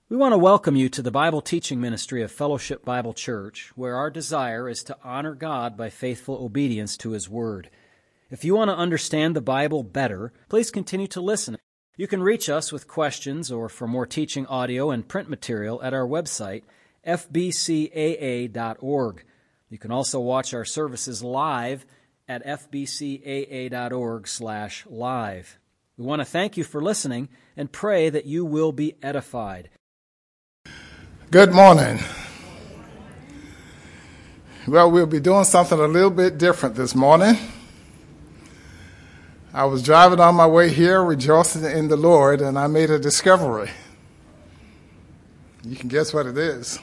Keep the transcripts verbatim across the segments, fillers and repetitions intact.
We want to welcome you to the Bible teaching ministry of Fellowship Bible Church, where our desire is to honor God by faithful obedience to His Word. If you want to understand the Bible better, please continue to listen. You can reach us with questions or for more teaching audio and print material at our website, f b c a a dot org. You can also watch our services live at f b c a a dot org slash live. We want to thank you for listening and pray that you will be edified. Good morning. Well, we'll be doing something a little bit different this morning. I was driving on my way here, rejoicing in the Lord, and I made a discovery. You can guess what it is.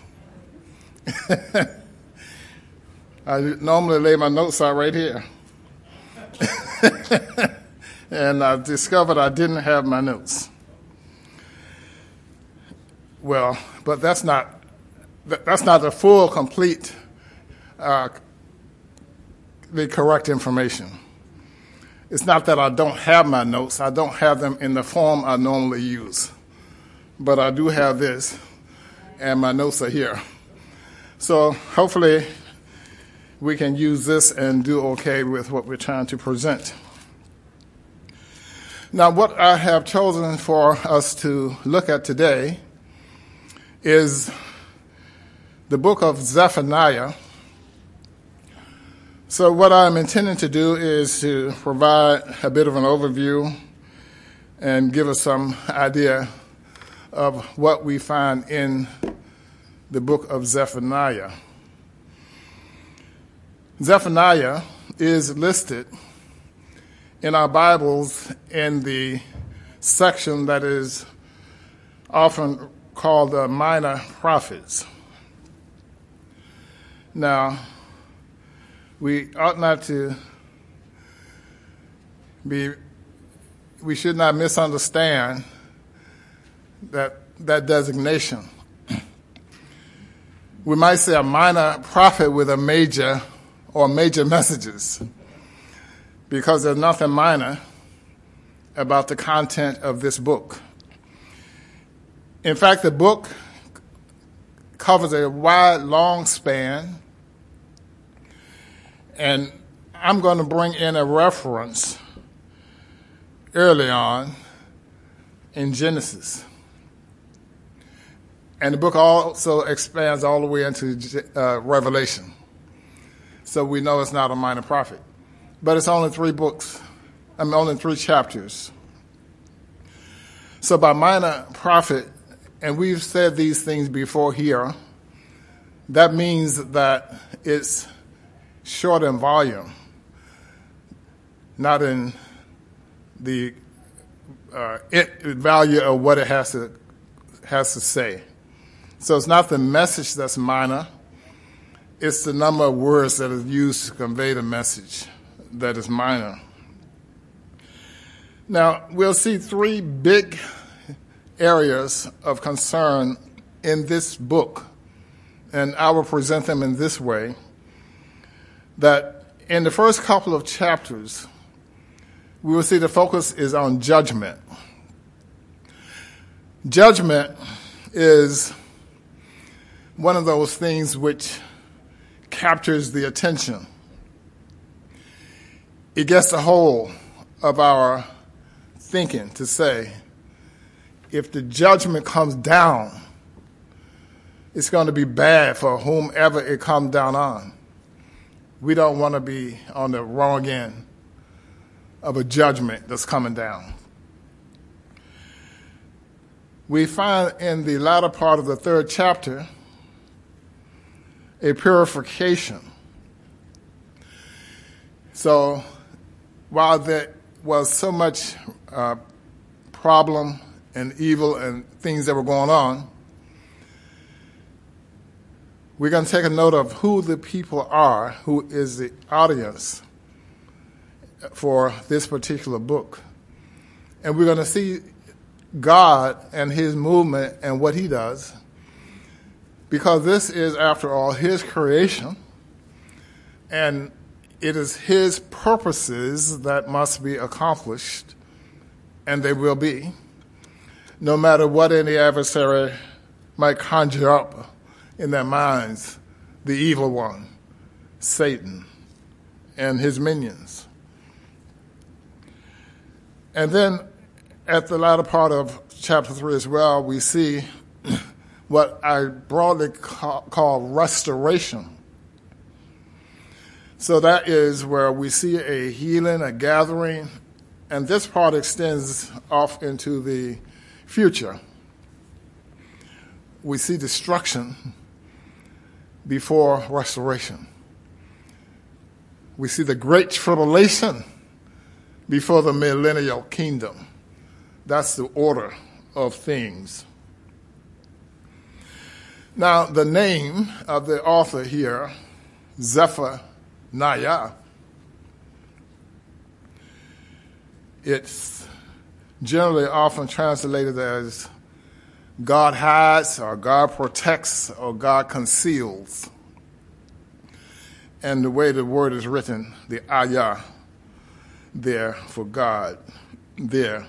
I normally lay my notes out right here. And I discovered I didn't have my notes. Well, but that's not that's not the full, complete, uh, the correct information. It's not that I don't have my notes. I don't have them in the form I normally use. But I do have this, and my notes are here. So hopefully we can use this and do okay with what we're trying to present. Now, what I have chosen for us to look at today is the book of Zephaniah. So what I'm intending to do is to provide a bit of an overview and give us some idea of what we find in the book of Zephaniah. Zephaniah is listed in our Bibles in the section that is often called the minor prophets. Now, we ought not to be, we should not misunderstand that, that designation. We might say a minor prophet with a major or major messages, because there's nothing minor about the content of this book. In fact, the book covers a wide, long span, and I'm going to bring in a reference early on in Genesis. And the book also expands all the way into uh, Revelation. So we know it's not a minor prophet. But it's only three books, I mean, only three chapters. So by minor prophet, and we've said these things before here, that means that it's short in volume, not in the uh, it, value of what it has to has to say. So it's not the message that's minor, it's the number of words that is used to convey the message that is minor. Now, we'll see three big areas of concern in this book, and I will present them in this way, that in the first couple of chapters, we will see the focus is on judgment. Judgment is one of those things which captures the attention. It gets the whole of our thinking to say, if the judgment comes down, it's going to be bad for whomever it comes down on. We don't want to be on the wrong end of a judgment that's coming down. We find in the latter part of the third chapter a purification. So while there was so much uh, problem and evil and things that were going on, we're going to take a note of who the people are, who is the audience for this particular book. And we're going to see God and his movement and what he does, because this is, after all, his creation, and it is his purposes that must be accomplished, and they will be, no matter what any adversary might conjure up in their minds the evil one, Satan, and his minions. And then at the latter part of chapter three as well, we see what I broadly call, call restoration. So that is where we see a healing, a gathering, and this part extends off into the future. We see destruction before restoration. We see the great tribulation before the millennial kingdom. That's the order of things. Now, the name of the author here, Zephaniah, it's generally often translated as God hides, or God protects, or God conceals. And the way the word is written, the ayah there for God there.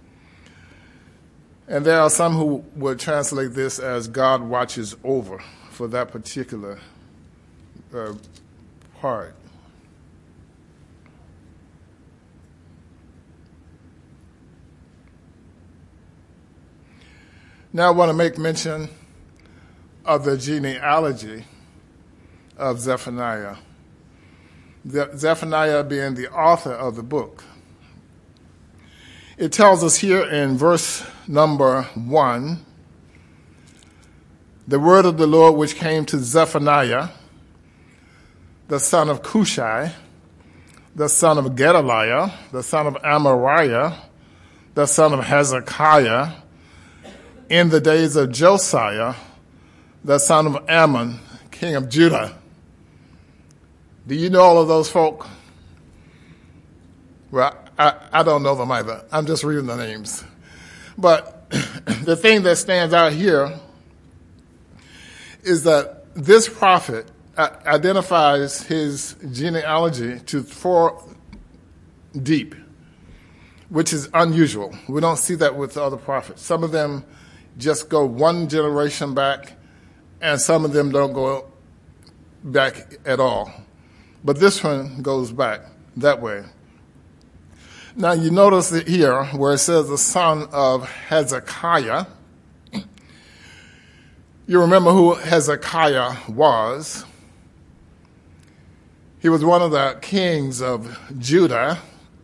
And there are some who would translate this as God watches over for that particular uh, part. Now I want to make mention of the genealogy of Zephaniah. Zephaniah being the author of the book. It tells us here in verse number one, the word of the Lord which came to Zephaniah, the son of Cushai, the son of Gedaliah, the son of Amariah, the son of Hezekiah, in the days of Josiah, the son of Ammon, king of Judah. Do you know all of those folk? Well, I, I don't know them either. I'm just reading the names. But the thing that stands out here is that this prophet identifies his genealogy to four deep, which is unusual. We don't see that with the other prophets. Some of them just go one generation back, and some of them don't go back at all. But this one goes back that way. Now you notice it here where it says the son of Hezekiah. You remember who Hezekiah was. He was one of the kings of Judah.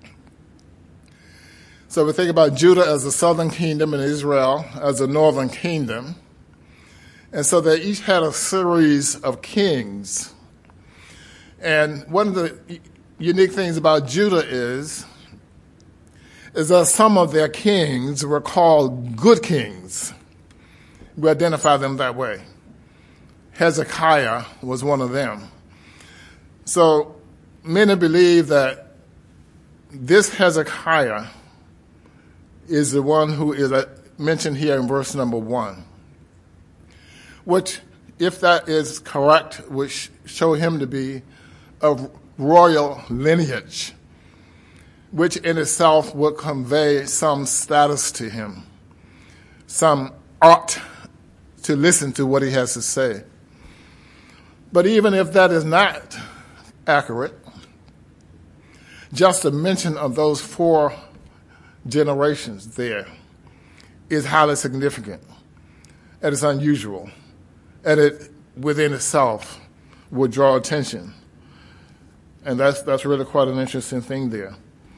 So we think about Judah as the southern kingdom and Israel as the northern kingdom. And so they each had a series of kings. And one of the unique things about Judah is, is that some of their kings were called good kings. We identify them that way. Hezekiah was one of them. So many believe that this Hezekiah is the one who is mentioned here in verse number one, which, if that is correct, would show him to be of royal lineage, which in itself would convey some status to him, some ought to listen to what he has to say. But even if that is not accurate, just a mention of those four generations there is highly significant, and it's unusual, and it within itself would draw attention. And that's that's really quite an interesting thing there.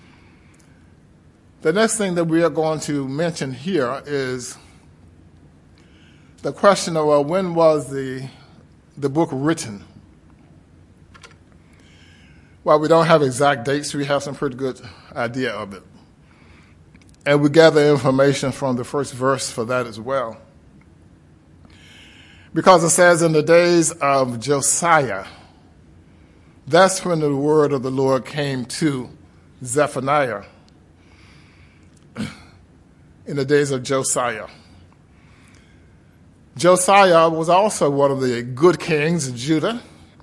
The next thing that we are going to mention here is the question of, well, when was the, the book written? While we don't have exact dates, we have some pretty good idea of it. And we gather information from the first verse for that as well. Because it says, in the days of Josiah, that's when the word of the Lord came to Zephaniah. In the days of Josiah. Josiah was also one of the good kings of Judah.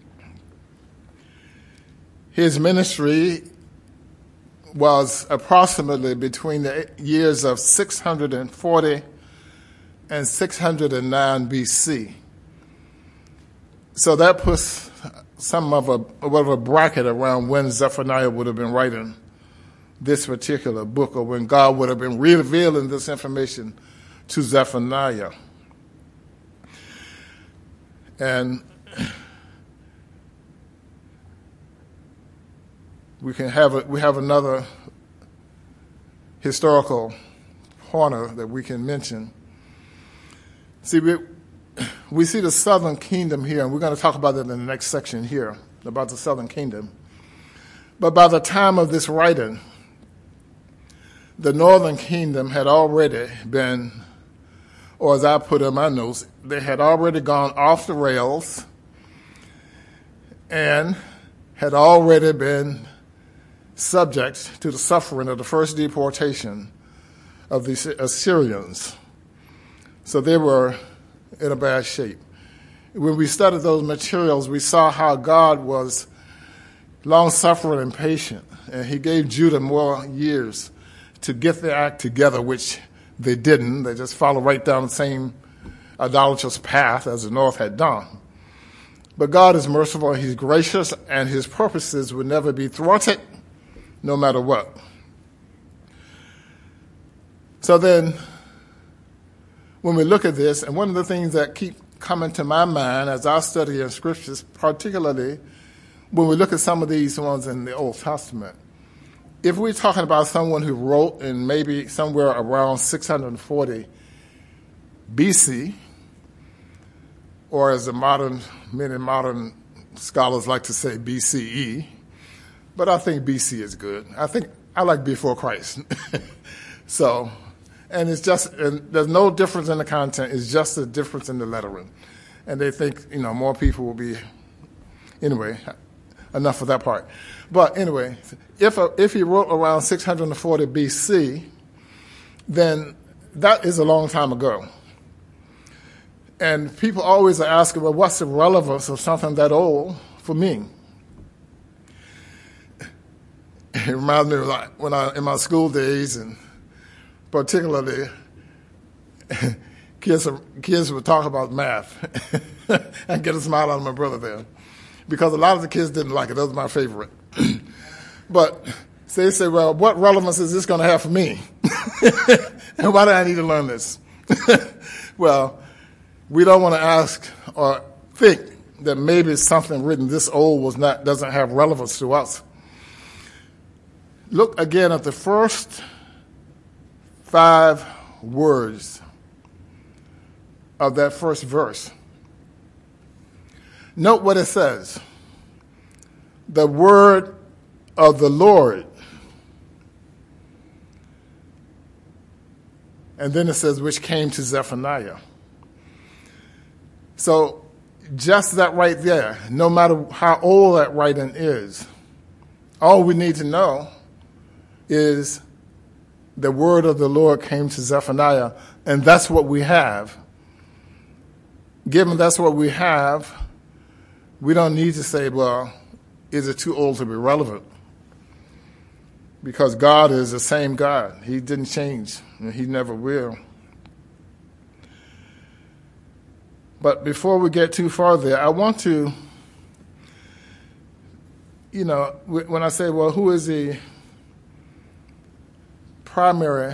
His ministry was approximately between the years of six hundred forty and six hundred nine B C. So that puts some of a, of a bracket around when Zephaniah would have been writing this particular book, or when God would have been revealing this information to Zephaniah. And we can have a, we have another historical pointer that we can mention. See, we, we see the southern kingdom here, and we're going to talk about it in the next section here, about the southern kingdom. But by the time of this writing, the northern kingdom had already been, or as I put in my notes, they had already gone off the rails and had already been subject to the suffering of the first deportation of the Assyrians. So they were in a bad shape. When we studied those materials, we saw how God was long-suffering and patient, and he gave Judah more years to get their act together, which they didn't. They just followed right down the same idolatrous path as the north had done. But God is merciful, he's gracious, and his purposes will never be thwarted, no matter what. So then, when we look at this, and one of the things that keep coming to my mind as I study in scriptures, particularly when we look at some of these ones in the Old Testament, if we're talking about someone who wrote in maybe somewhere around six hundred forty B C, or as the modern, many modern scholars like to say B C E, but I think B C is good. I think I like before Christ. So, and it's just, and there's no difference in the content, it's just a difference in the lettering. And they think, you know, more people will be, anyway, enough of that part. But anyway, if a, if he wrote around six hundred forty B C, then that is a long time ago. And people always are asking, well, what's the relevance of something that old for me? It reminds me of like when I, in my school days, and particularly kids, kids would talk about math and get a smile out of my brother there, because a lot of the kids didn't like it. That was my favorite. But so they say, well, what relevance is this going to have for me? And why do I need to learn this? Well, we don't want to ask or think that maybe something written this old was not doesn't have relevance to us. Look again at the first five words of that first verse. Note what it says. The word of the Lord. And then it says, which came to Zephaniah. So just that right there, no matter how old that writing is, all we need to know is the word of the Lord came to Zephaniah, and that's what we have. Given that's what we have, we don't need to say, well, is it too old to be relevant? Because God is the same God. He didn't change, and he never will. But before we get too far there, I want to, you know, when I say, well, who is the primary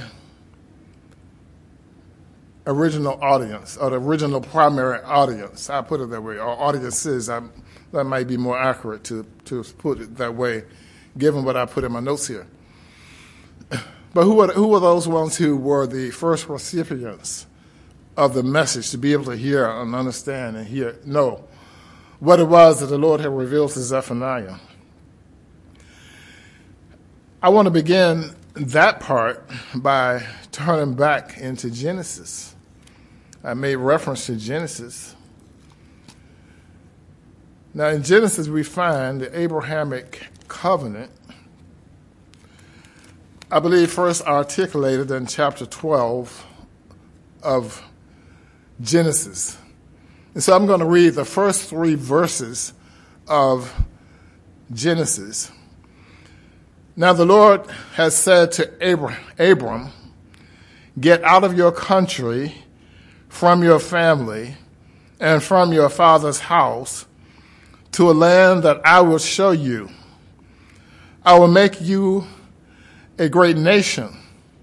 original audience, or the original primary audience, I put it that way, or audiences, I, that might be more accurate to, to put it that way, given what I put in my notes here. But who were, who were those ones who were the first recipients of the message, to be able to hear and understand and hear, know what it was that the Lord had revealed to Zephaniah? I want to begin that part by turning back into Genesis. I made reference to Genesis. Now, in Genesis, we find the Abrahamic covenant, I believe, first articulated in chapter twelve of Genesis. And so I'm going to read the first three verses of Genesis. Now the Lord has said to Abram, Abram, get out of your country, from your family and from your father's house to a land that I will show you. I will make you a great nation.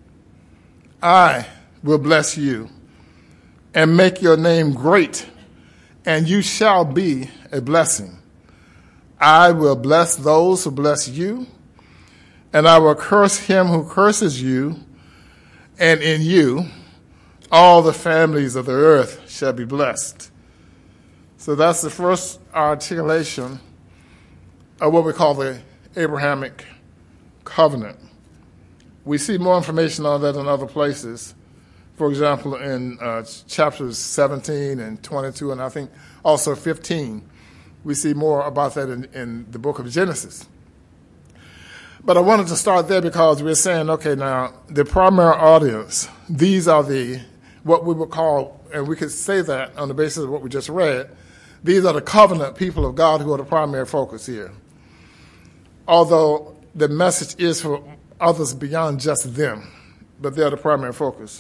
I will bless you and make your name great, and you shall be a blessing. I will bless those who bless you, and I will curse him who curses you, and in you all the families of the earth shall be blessed. So that's the first articulation of what we call the Abrahamic covenant. We see more information on that in other places. For example, in uh, chapters seventeen and twenty-two, and I think also fifteen, we see more about that in, in the book of Genesis. But I wanted to start there because we're saying, okay, now, the primary audience, these are the, what we would call, and we could say that on the basis of what we just read, these are the covenant people of God who are the primary focus here. Although the message is for others beyond just them, but they're the primary focus.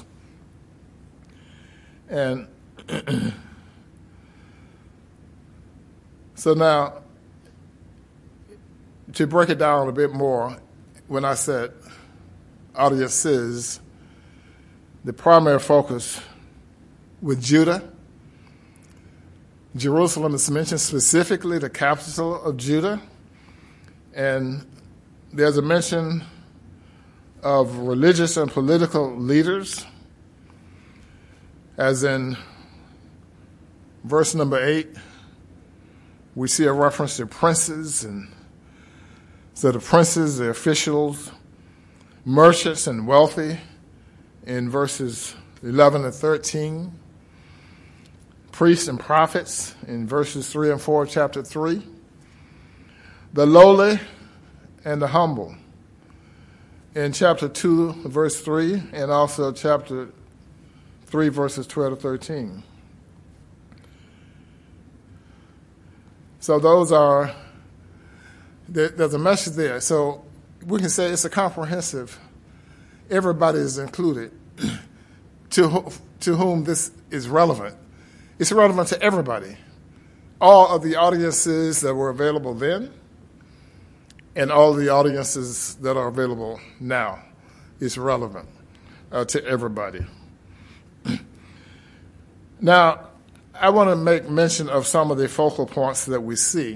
And so now, to break it down a bit more, when I said audiences, the primary focus with Judah, Jerusalem is mentioned specifically, the capital of Judah, and there's a mention of religious and political leaders, as in verse number eight, we see a reference to princes, and so the princes, the officials, merchants, and wealthy in verses eleven and thirteen, priests and prophets in verses three and four of chapter three, the lowly and the humble in chapter two, verse three, and also chapter three, verses twelve to thirteen. So those are, there's a message there. So we can say it's a comprehensive, everybody is included to, to whom this is relevant. It's relevant to everybody. All of the audiences that were available then and all the audiences that are available now is relevant uh, to everybody. Now, I want to make mention of some of the focal points that we see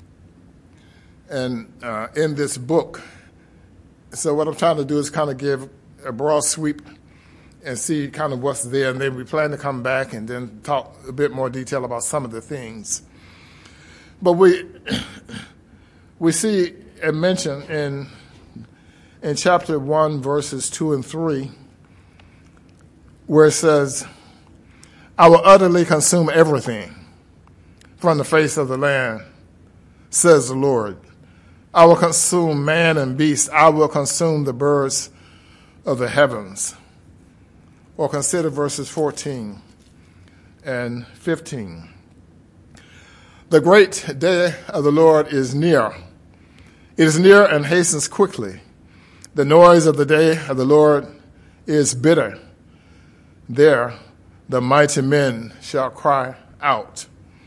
and uh, in this book. So what I'm trying to do is kind of give a broad sweep and see kind of what's there, and then we plan to come back and then talk a bit more detail about some of the things. But we we see a mention in in chapter one, verses two and three, where it says, I will utterly consume everything from the face of the land, says the Lord. I will consume man and beast. I will consume the birds of the heavens. Or consider verses fourteen and fifteen. The great day of the Lord is near. It is near and hastens quickly. The noise of the day of the Lord is bitter. There the mighty men shall cry out.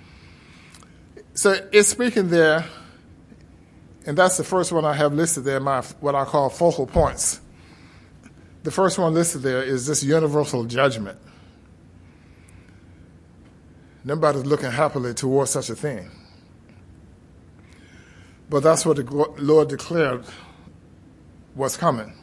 So it's speaking there, and that's the first one I have listed there, my what I call focal points. The first one listed there is this universal judgment. Nobody's looking happily towards such a thing. But that's what the Lord declared was coming.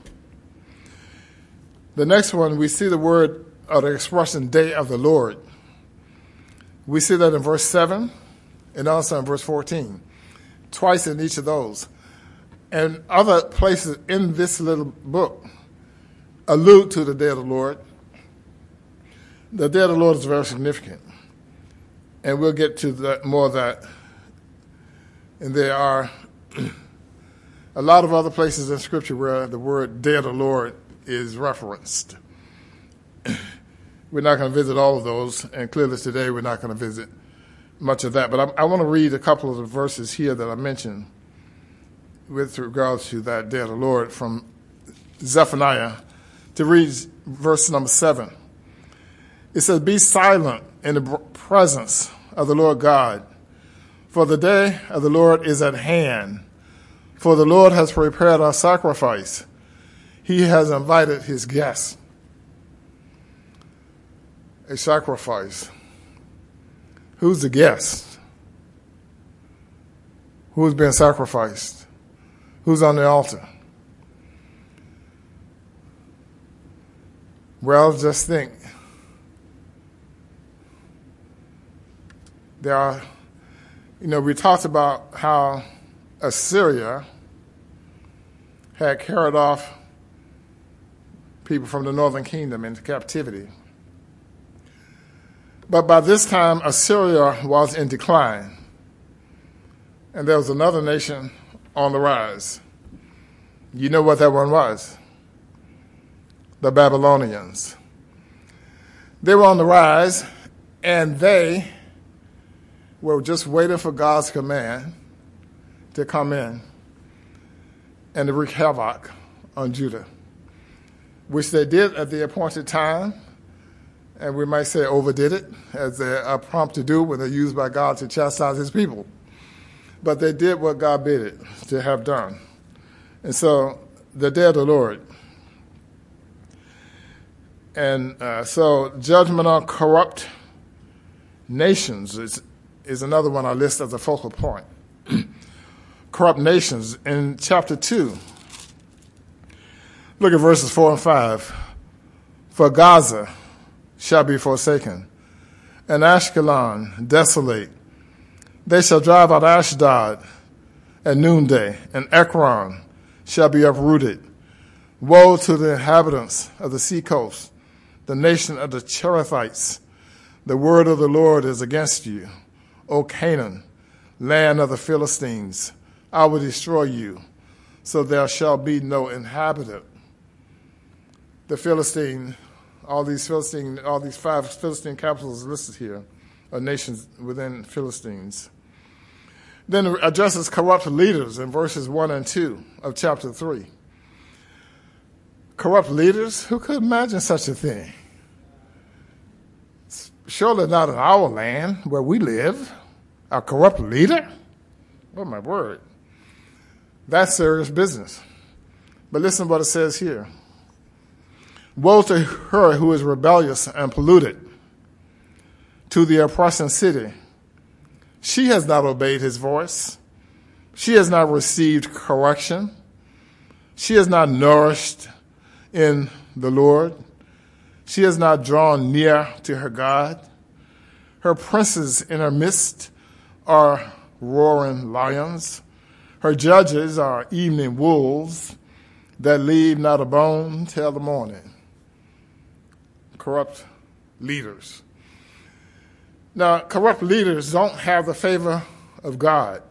The next one, we see the word or the expression day of the Lord. We see that in verse seven and also in verse fourteen, twice in each of those. And other places in this little book allude to the day of the Lord. The day of the Lord is very significant. And we'll get to that, more of that. And there are a lot of other places in Scripture where the word day of the Lord is referenced. We're not going to visit all of those, and clearly today we're not going to visit much of that. But I, I want to read a couple of the verses here that I mentioned with regards to that day of the Lord from Zephaniah, to read verse number seven. It says, be silent in the presence of the Lord God, for the day of the Lord is at hand. For the Lord has prepared our sacrifice. He has invited his guests. A sacrifice. Who's the guest? Who's being sacrificed? Who's on the altar? Well, just think. There are, you know, we talked about how Assyria had carried off people from the northern kingdom into captivity. But by this time, Assyria was in decline, and there was another nation on the rise. You know what that one was? The Babylonians. They were on the rise, and they were just waiting for God's command to come in and to wreak havoc on Judah, which they did at the appointed time, and we might say overdid it, as they are prompt to do when they're used by God to chastise his people. But they did what God bid it to have done. And so, the day of the Lord. And uh, so, judgment on corrupt nations is, is another one I list as a focal point. Corrupt nations. In chapter two, look at verses four and five. For Gaza shall be forsaken, and Ashkelon desolate. They shall drive out Ashdod at noonday, and Ekron shall be uprooted. Woe to the inhabitants of the seacoast, the nation of the Cherethites. The word of the Lord is against you, O Canaan, land of the Philistines. I will destroy you, so there shall be no inhabitant. The Philistine, all these Philistine, all these five Philistine capitals listed here are nations within Philistines. Then it addresses corrupt leaders in verses one and two of chapter three. Corrupt leaders? Who could imagine such a thing? Surely not in our land where we live. A corrupt leader? Oh, my word. That's serious business. But listen to what it says here. Woe to her who is rebellious and polluted, to the oppressing city. She has not obeyed his voice. She has not received correction. She has not nourished in the Lord. She has not drawn near to her God. Her princes in her midst are roaring lions. Her judges are evening wolves that leave not a bone till the morning. Corrupt leaders. Now, corrupt leaders don't have the favor of God.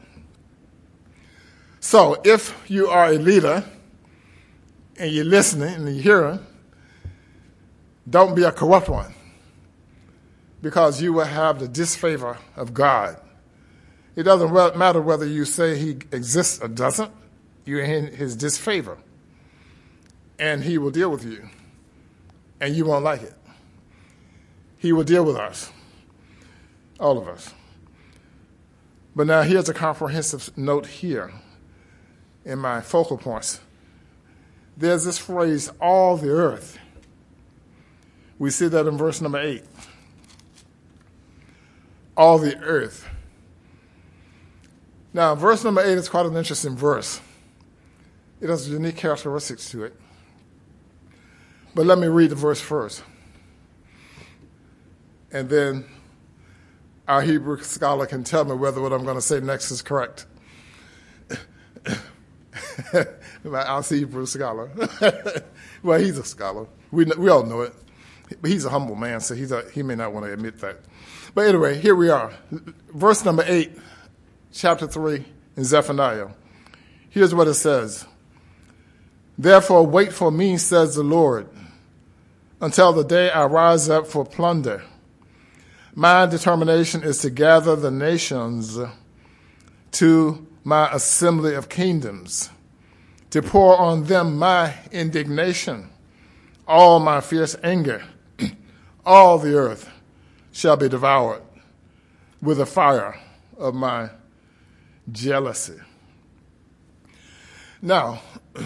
So if you are a leader and you're listening and you're hearing, don't be a corrupt one, because you will have the disfavor of God. It doesn't matter whether you say he exists or doesn't. You're in his disfavor, and he will deal with you, and you won't like it. He will deal with us, all of us. But now here's a comprehensive note here in my focal points. There's this phrase, all the earth. We see that in verse number eight. All the earth. Now, verse number eight is quite an interesting verse. It has unique characteristics to it. But let me read the verse first. And then our Hebrew scholar can tell me whether what I'm going to say next is correct. Our Hebrew scholar. Well, he's a scholar. We we all know it. But he's a humble man, so he's a, he may not want to admit that. But anyway, here we are. Verse number eight, chapter three in Zephaniah. Here's what it says. Therefore wait for me, says the Lord, until the day I rise up for plunder. My determination is to gather the nations to my assembly of kingdoms, to pour on them my indignation, all my fierce anger, all the earth shall be devoured with the fire of my jealousy. Now,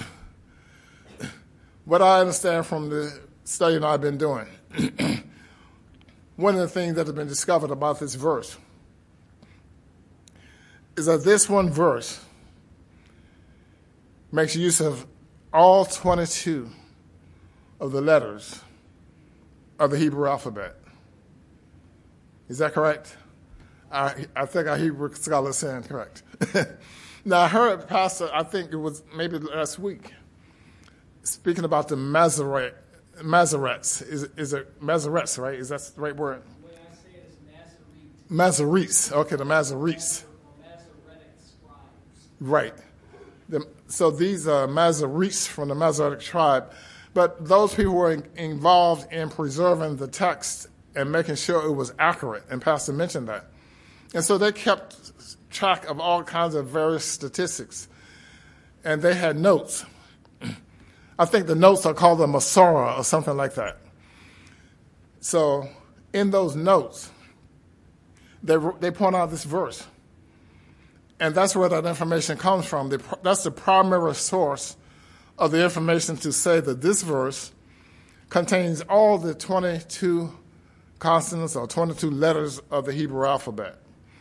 what I understand from the study that I've been doing, one of the things that has been discovered about this verse is that this one verse makes use of all twenty-two of the letters of the Hebrew alphabet. Is that correct? I, I think our Hebrew scholar is saying correct. Now, I heard Pastor, I think it was maybe last week, speaking about the Masoret, Masoretes. Is, is it Masoretes, right? Is that the right word? The way I say it is Masoretes. Masoretes. Okay, the Masoretes. Masoretic scribes. Right. The, so these are Masoretes from the Masoretic tribe. But those people were in, involved in preserving the text and making sure it was accurate. And Pastor mentioned that. And so they kept track of all kinds of various statistics. And they had notes. I think the notes are called the Masorah or something like that. So in those notes, they, they point out this verse. And that's where that information comes from. That's the primary source of the information to say that this verse contains all the twenty-two consonants or twenty-two letters of the Hebrew alphabet.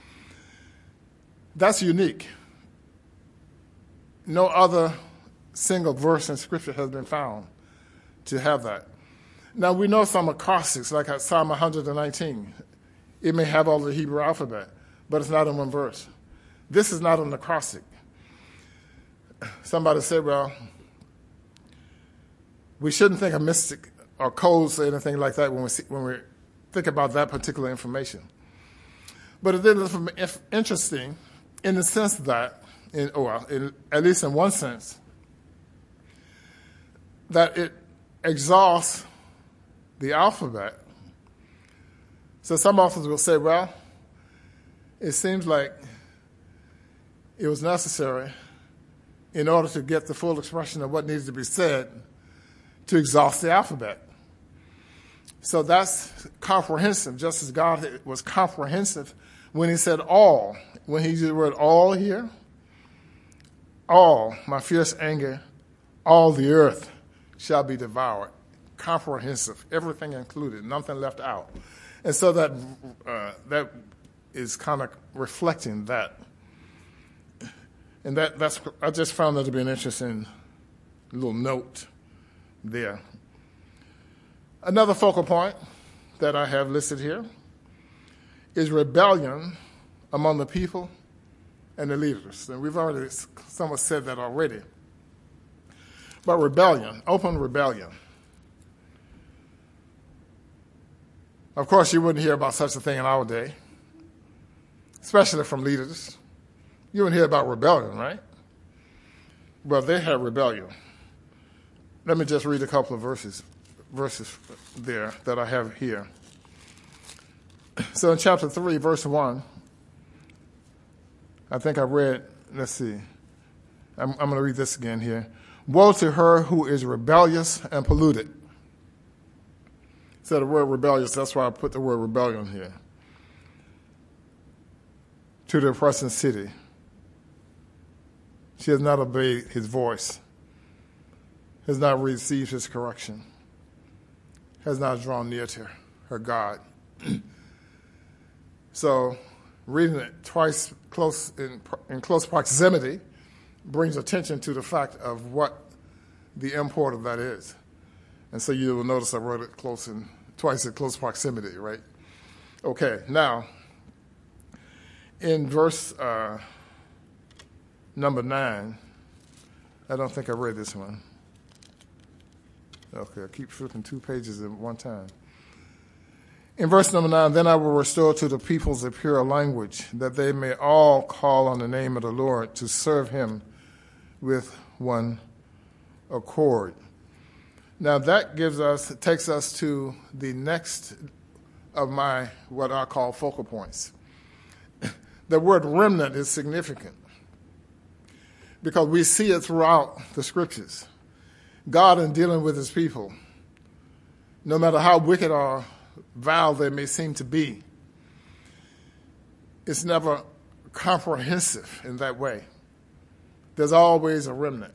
That's unique. No other single verse in Scripture has been found to have that. Now, we know some acrostics, like Psalm one hundred nineteen. It may have all the Hebrew alphabet, but it's not in one verse. This is not an acrostic. Somebody said, well, we shouldn't think of mystic or codes or anything like that when we see, when we think about that particular information. But it is interesting in the sense that, in, or in, at least in one sense, that it exhausts the alphabet. So some authors will say, well, it seems like it was necessary in order to get the full expression of what needs to be said to exhaust the alphabet. So that's comprehensive, just as God was comprehensive when he said all. When he used the word all here, all, my fierce anger, all the earth shall be devoured. Comprehensive, everything included, nothing left out. And so that uh, that is kind of reflecting that. And that that's I just found that to be an interesting little note there. Another focal point that I have listed here is rebellion among the people and the leaders. And we've already somewhat said that already. But rebellion, open rebellion. Of course, you wouldn't hear about such a thing in our day, especially from leaders. You wouldn't hear about rebellion, right? Well, they had rebellion. Let me just read a couple of verses, verses there that I have here. So in chapter three, verse one, I think I read, let's see, I'm, I'm going to read this again here. Woe to her who is rebellious and polluted. So the word rebellious, that's why I put the word rebellion here. To the oppressing city. She has not obeyed his voice, has not received his correction, has not drawn near to her God. So reading it twice close in, in close proximity brings attention to the fact of what the import of that is. And so you will notice I wrote it close in, twice in close proximity, right? Okay, now, in verse uh, number nine, I don't think I read this one. Okay, I keep flipping two pages at one time. In verse number nine, then I will restore to the peoples a pure language, that they may all call on the name of the Lord to serve him with one accord. Now that gives us, takes us to the next of my, what I call focal points. The word remnant is significant because we see it throughout the scriptures. God, in dealing with his people, no matter how wicked or vile they may seem to be, it's never comprehensive in that way. There's always a remnant.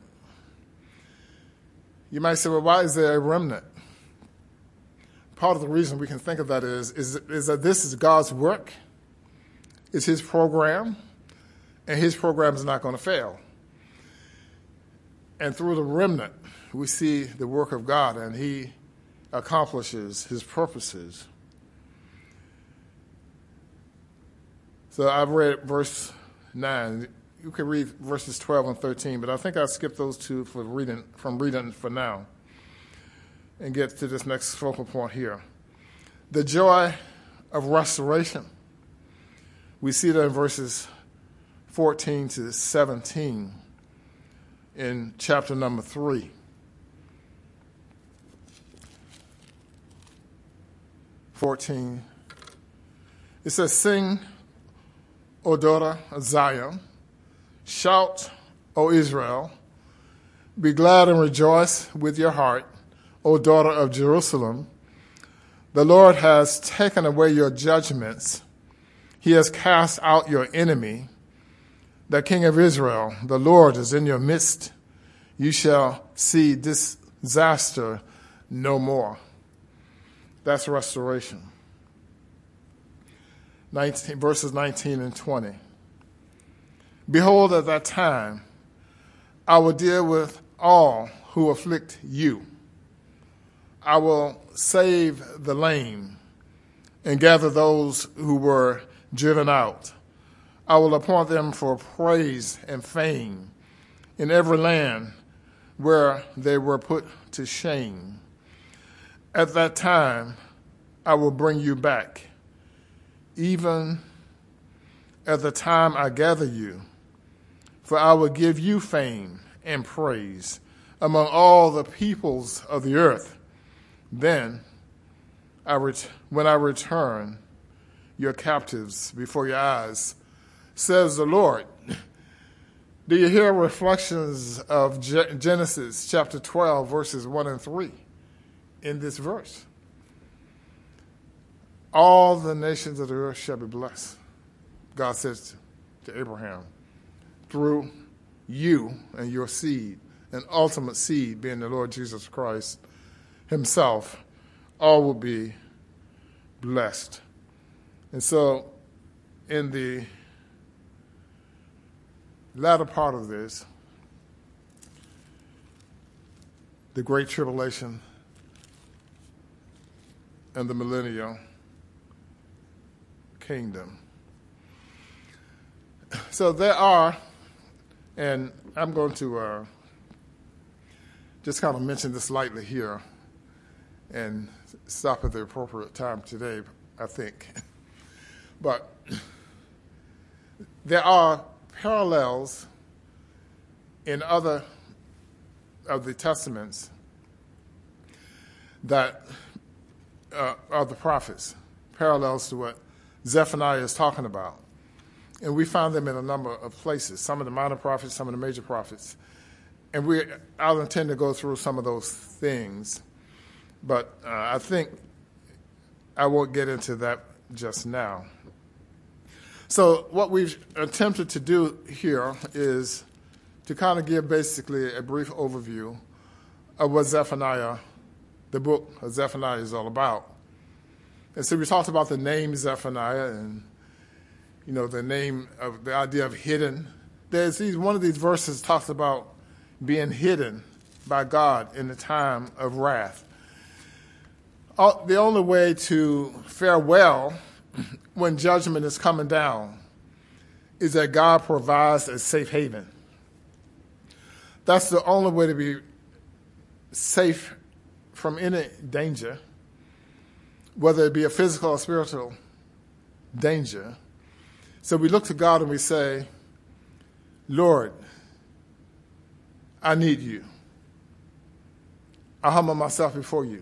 You might say, well, why is there a remnant? Part of the reason we can think of that is, is, is that this is God's work. It's his program, and his program is not going to fail. And through the remnant, we see the work of God, and he accomplishes his purposes. So I've read verse nine. You can read verses twelve and thirteen, but I think I'll skip those two for reading, from reading for now and get to this next focal point here. The joy of restoration. We see that in verses fourteen to seventeen in chapter number three. fourteen. It says, "Sing, O daughter of Zion. Shout, O Israel. Be glad and rejoice with your heart, O daughter of Jerusalem. The Lord has taken away your judgments. He has cast out your enemy. The King of Israel, the Lord, is in your midst. You shall see disaster no more." That's restoration. nineteen, verses nineteen and twenty. "Behold, at that time, I will deal with all who afflict you. I will save the lame and gather those who were driven out. I will appoint them for praise and fame in every land where they were put to shame. At that time, I will bring you back, even at the time I gather you, for I will give you fame and praise among all the peoples of the earth. Then, I ret- when I return your captives before your eyes, says the Lord." Do you hear reflections of Ge- Genesis chapter twelve, verses one and three in this verse? All the nations of the earth shall be blessed, God says to Abraham, through you and your seed, an ultimate seed being the Lord Jesus Christ himself. All will be blessed. And so in the latter part of this, the Great Tribulation and the millennial kingdom. So there are, and I'm going to uh, just kind of mention this lightly here and stop at the appropriate time today, I think. But there are parallels in other of the testaments that uh, are the prophets, parallels to what Zephaniah is talking about. And we find them in a number of places, some of the minor prophets, some of the major prophets. And we, I'll intend to go through some of those things, but uh, I think I won't get into that just now. So what we've attempted to do here is to kind of give basically a brief overview of what Zephaniah, the book of Zephaniah, is all about. And so we talked about the name Zephaniah and, you know, the name of the idea of hidden. There's these, one of these verses talks about being hidden by God in the time of wrath. The only way to fare well when judgment is coming down is that God provides a safe haven. That's the only way to be safe from any danger, whether it be a physical or spiritual danger. So we look to God and we say, Lord, I need you. I humble myself before you.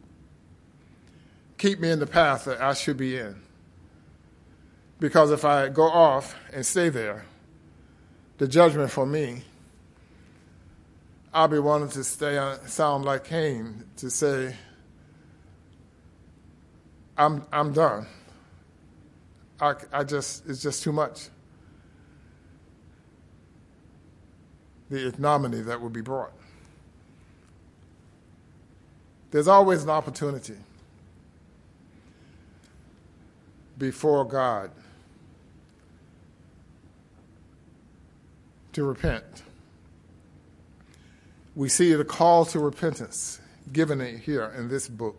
Keep me in the path that I should be in. Because if I go off and stay there, the judgment for me, I'll be wanting to stay on, sound like Cain, to say, I'm I'm done. I, I just it's just too much. The ignominy that will be brought. There's always an opportunity before God to repent. We see the call to repentance given here in this book.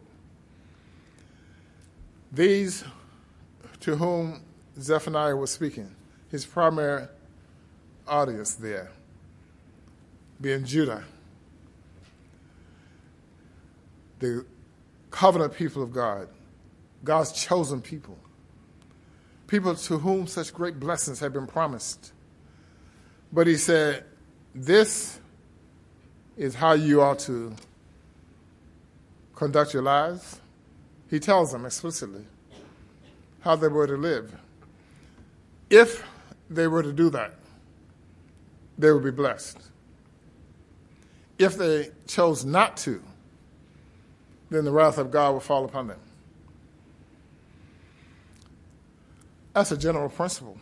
These to whom Zephaniah was speaking, his primary audience there, being Judah, the covenant people of God, God's chosen people, people to whom such great blessings have been promised. But he said, this is how you ought to conduct your lives. He tells them explicitly how they were to live. If they were to do that, they would be blessed. If they chose not to, then the wrath of God will fall upon them. That's a general principle.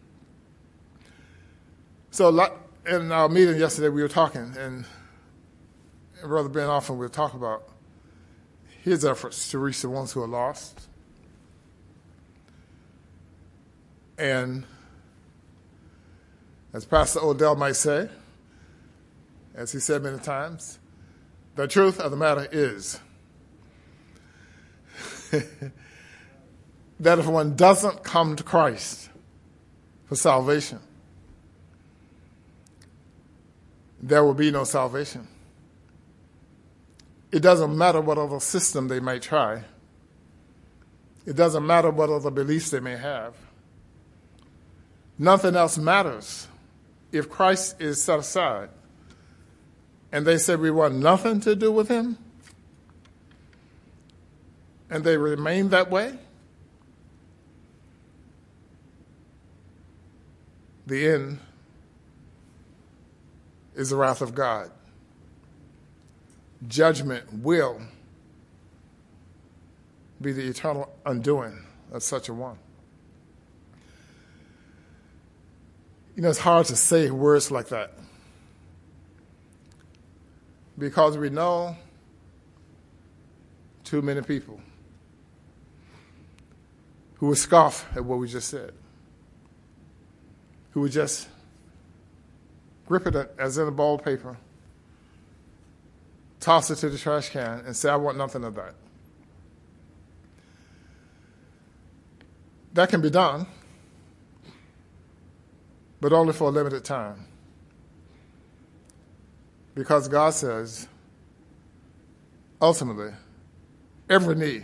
So in our meeting yesterday, we were talking, and Brother Ben often we were talking about his efforts to reach the ones who are lost. And as Pastor Odell might say, as he said many times, the truth of the matter is that if one doesn't come to Christ for salvation, there will be no salvation. It doesn't matter what other system they might try. It doesn't matter what other beliefs they may have. Nothing else matters if Christ is set aside and they say we want nothing to do with him, and they remain that way. The end is the wrath of God. Judgment will be the eternal undoing of such a one. You know, it's hard to say words like that because we know too many people who would scoff at what we just said, who would just grip it as in a ball of paper, toss it to the trash can, and say, I want nothing of that. That can be done, but only for a limited time. Because God says, ultimately, every knee,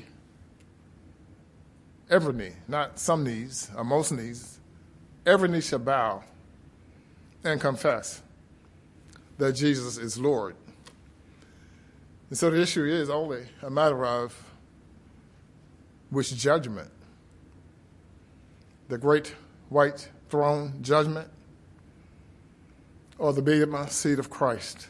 every knee, not some knees or most knees, every knee shall bow and confess that Jesus is Lord. And so the issue is only a matter of which judgment, the great white throne judgment or the bema seat of Christ.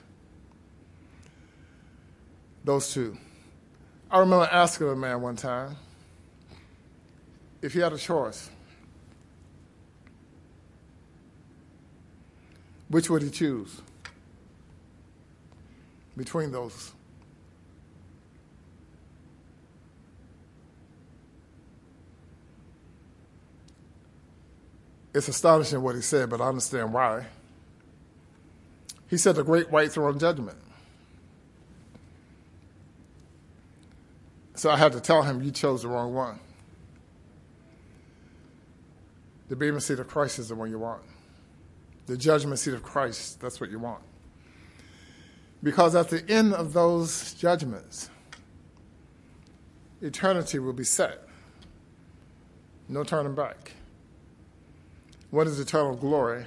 Those two. I remember asking a man one time if he had a choice, which would he choose between those? It's astonishing what he said, but I understand why. He said the great white throne judgment. So I had to tell him, you chose the wrong one. The bema seat of Christ is the one you want. The judgment seat of Christ, that's what you want. Because at the end of those judgments, eternity will be set. No turning back. One is eternal glory.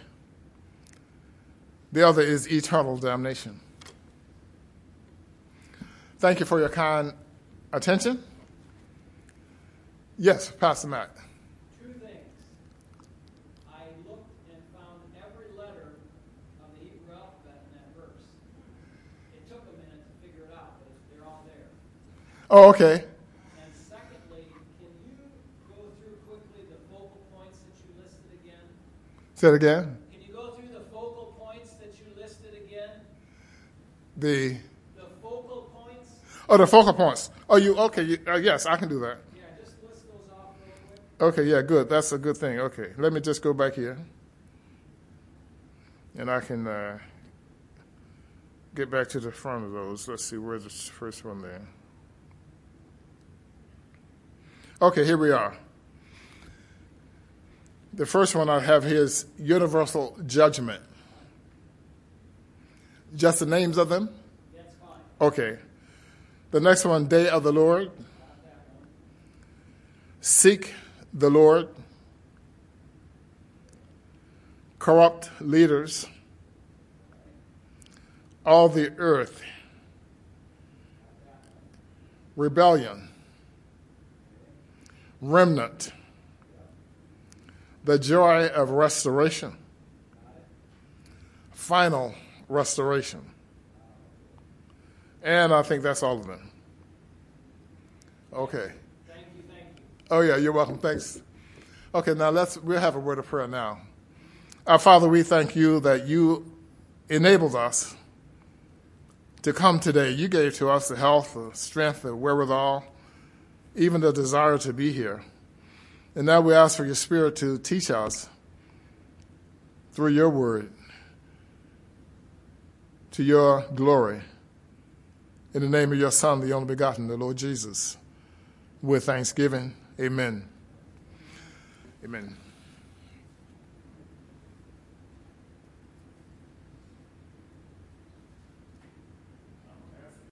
The other is eternal damnation. Thank you for your kind attention. Yes, Pastor Matt. Two things. I looked and found every letter of the Hebrew alphabet in that verse. It took a minute to figure it out, but they're all there. Oh, okay. And secondly, can Say it again. Can you go through the focal points that you listed again? The The focal points? oh, the focal points. Oh, you okay? You, uh, yes, I can do that. Yeah, just list those off real quick. Okay, yeah, good. That's a good thing. Okay, let me just go back here, and I can uh, get back to the front of those. Let's see, where's the first one there? Okay, here we are. The first one I have here is universal judgment. Just the names of them? That's fine. Okay. The next one, day of the Lord. Seek the Lord. Corrupt leaders. All the earth. Rebellion. Remnant. The joy of restoration. Final restoration. And I think that's all of them. Okay. Thank you, thank you. Oh, yeah, you're welcome. Thanks. Okay, now let's, we'll have a word of prayer now. Our Father, we thank you that you enabled us to come today. You gave to us the health, the strength, the wherewithal, even the desire to be here. And now we ask for your Spirit to teach us through your word to your glory. In the name of your Son, the only begotten, the Lord Jesus, with thanksgiving. Amen. Amen.